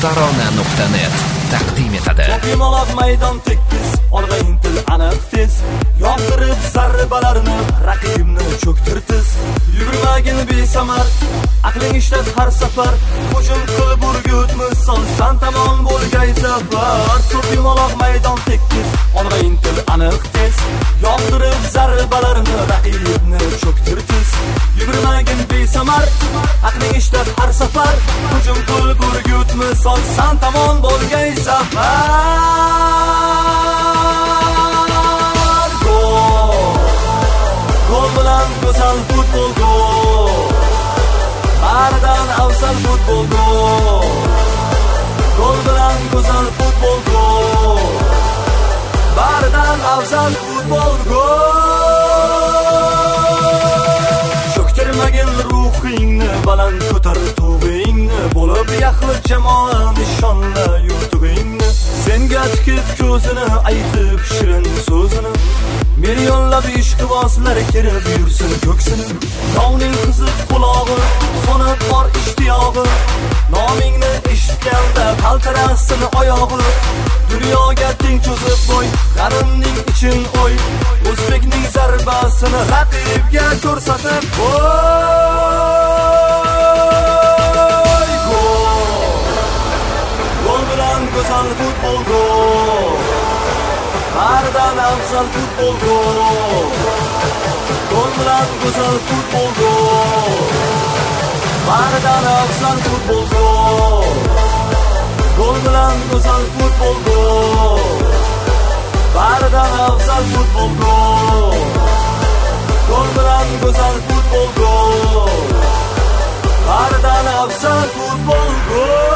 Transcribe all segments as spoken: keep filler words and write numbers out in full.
tarona nuqta net taqdim etadi. Yomaloq maydon tekis, olg'a intil aniq tez. Yoqtirib zarbalarni, raqibni cho'ktirtiz. Yugurmagin besamar, aqling ishlat har safar. Hujum qilib urgutmiz, son tamom bo'lgay zafar. Yomaloq maydon tekis, olg'a intil aniq tez. Yoqtirib zarbalarni, raqibni cho'ktirtiz. Yugurmagin besamar, aqling ishlat har safar. Hujum qilib urgutmiz, son tamom bo'lgay zafar. Gol bilan go'zal futbol gol. Baridan afzal futbol gol. Gol bilan go'zal futbol gol. Baridan afzal futbol gol. Cho'ktirmagin ruhingni, baland ko'tar tug'ingni. Bo'lib yaxlit jamoa nishonla yurtug'ingni. Senga tikib ko'zini, aytib shirin so'zini. Millionlab ishqibozlar kirib yursin ko'ksini. Noming qizib qulog'i, sonib bor ishtiyog'i. Nomingni eshitganda qaltirasin oyog'i. Dunyoga teng cho'zib qo'y, qarimning ichin o'y. O'zbekning zarbasini raqibga ko'rsatib qo'y. Gol. Gol bilan go'zal futbol gol. Baridan afzal futbol gol. Gol bilan go'zal futbol gol. Baridan afzal futbol gol. Gol bilan go'zal futbol gol. Baridan afzal futbol gol. Gol bilan go'zal futbol gol. Baridan afzal futbol gol.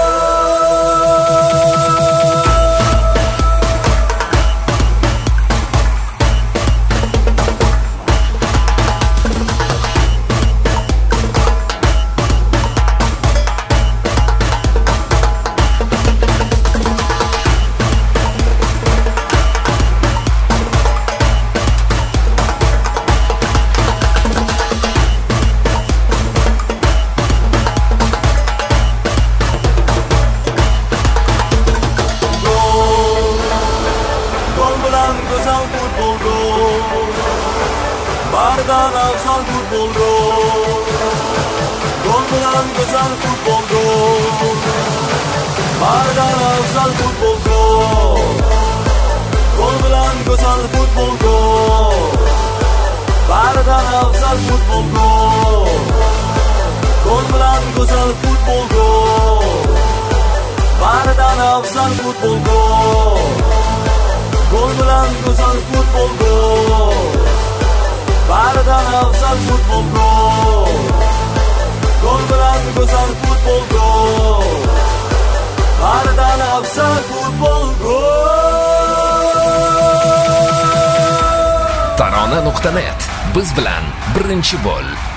Go'zal futbol gol. Baridan afzal futbol gol. Gol bilan go'zal futbol gol. Baridan afzal futbol gol. Gol bilan go'zal futbol gol. Baridan afzal futbol gol. Gol bilan go'zal futbol gol. Baridan afzal futbol gol. Gol bilan go'zal futbol gol. Baridan afzal futbol gol. Gol bilan go'zal futbol gol. Baridan afzal futbol gol. tarona nuqta net biz bilan birinchi bo'l.